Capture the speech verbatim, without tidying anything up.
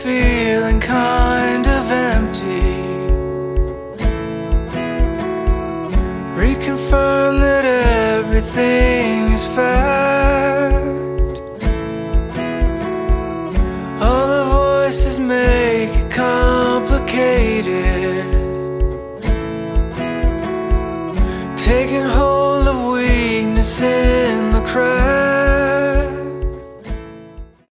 feeling kind of empty. Reconfirm that everything is fact. All the voices make it complicated, taking hold of weakness in the crowd.